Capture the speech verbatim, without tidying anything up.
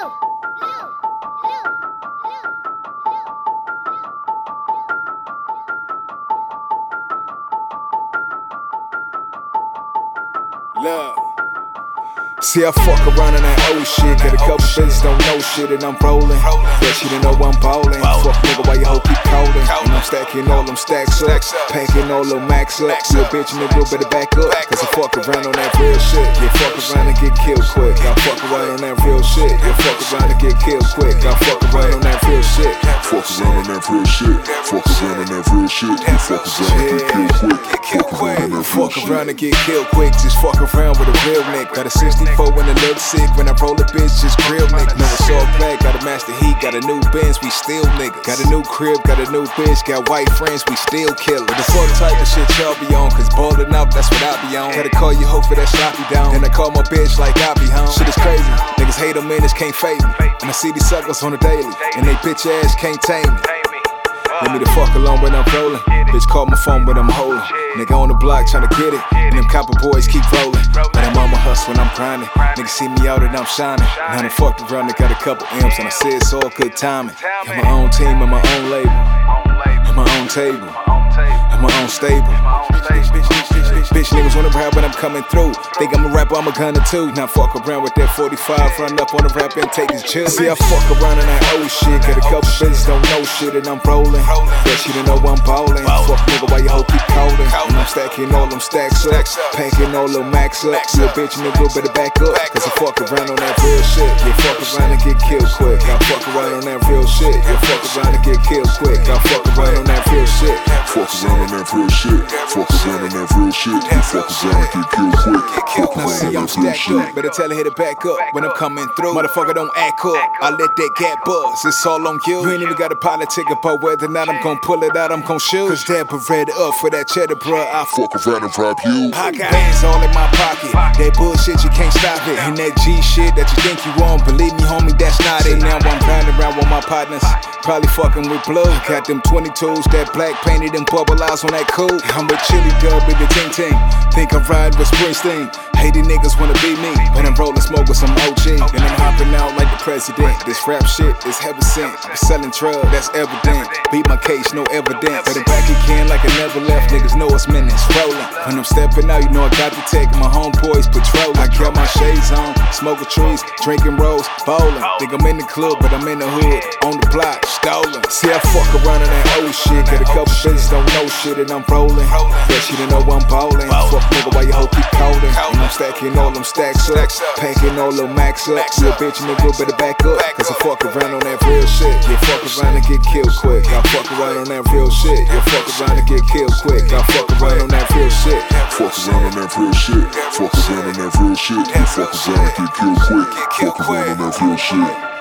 Love. See, I fuck around in that old shit. Got a couple bitches don't know shit, and I'm rolling. Bet she didn't know I'm ballin'. Fuck nigga, why you hoe keep callin'? And I'm stacking all them stacks up, packing all them max up. Little bitch, nigga, better back up. Cause I fuck around on that real shit. Yeah, fuck around and get killed quick. I fuck around on that real shit. Yeah, fuck around and get killed quick. I fuck around on that real shit. Fuck around on that real shit. Fuck around on that real shit. You fuck around and get killed quick. Fuck around on that real Fuck around and get killed quick. Just fuck around with a real nigga. Got a sixty-four and it looks sick. When I roll a bitch, just grill nigga. No, it's all black. Got a master heat. Got a new Benz. We still niggas. Got a new crib. Got a new bitch. Got white friends. We still killin'. The fuck type of shit y'all be on? Cause ballin' up, that's what I be on. Gotta call you hoe for that sloppy down. Then I call my bitch like I be home. Shit is crazy. Niggas hate them minutes, can't fade me. And I see these suckers on the daily. And they bitch ass can't tame me. Leave me the fuck alone when I'm rollin'. Bitch call my phone when I'm holdin'. Nigga on the block tryna get it. And them copper boys keep rollin'. But I'm on my hustle when I'm grindin'. Niggas see me out and I'm shining. Now I done fucked around and got a couple M's. And I say it's all good timing. Got my own team and my own label. And my own table. And my own stable. Bitch niggas wanna rap when I'm coming through. Think I'm a rapper, I'm a gunner too. Now fuck around with that forty-five, run up on the rap and take his chill. See, I fuck around in that old shit. Got a couple bitches don't know shit and I'm rollin'. Bet she didn't know I'm ballin'. Fuck nigga, why you hoe keep callin'? And I'm stacking all them stacks up, packing all them max up. Little bitch nigga, better back up. Cause I fuck around on that real shit. Yeah, fuck around and get killed quick. I fuck around on that real shit. Yeah, fuck around and get killed quick. I fuck around on that real shit. Fuck around on that real shit. Fuck around on that real shit. You fuck around and get killed quick. Fuck Now around see, on I'm that real stacked shit. up. Better tell her hit it back up when I'm coming through. Motherfucker, don't act up. I let that gap buzz. It's all on you. You ain't even got a politic about whether or not I'm gon' pull it out. I'm gon' shoot. Cause that Beretta up for that cheddar, bruh. I Fuck around and rob you. I got bands all in my pocket. That bullshit, you can't stop it. And that G shit that you think you want, believe me, homie, that's not it. Now I'm grinding around with my partners. Probably fucking with blood. Got them twenty-twos, that black painted and bubble eyes on that cool. I'm with Chili Dub with the ting ting. Think I'm riding with Springsteen. Hating niggas wanna be me, but I'm rolling smoke with some O G. And I'm hopping out like the president. This rap shit is heaven sent. I'm selling drugs, that's evident. Beat my case, no evidence. But I'm back again like I never left. Niggas know it's minutes rolling. When I'm stepping out, you know I got the tech. My homeboys patrolling. I got my shades on, smoking trees, drinking rolls, bowling. Think I'm in the club, but I'm in the hood, on the block, stolen. See, I fuck around in that old shit. Got a couple bitches don't know shit, and I'm rolling. Bet she didn't know I'm ballin'. Fuck nigga, why you hoe keep callin'? And I'm stacking all them stacks up, packing all them max up. Little bitch nigga, better back up. Cause I fuck around on that real shit. Yeah, fuck around and get killed quick. I fuck around on that real shit. Yeah, fuck around and get killed quick. I fuck around on that real shit. Fuck around on that real shit. Fuck around on that real shit. You fuck around and get killed quick. Fuck around on that real shit.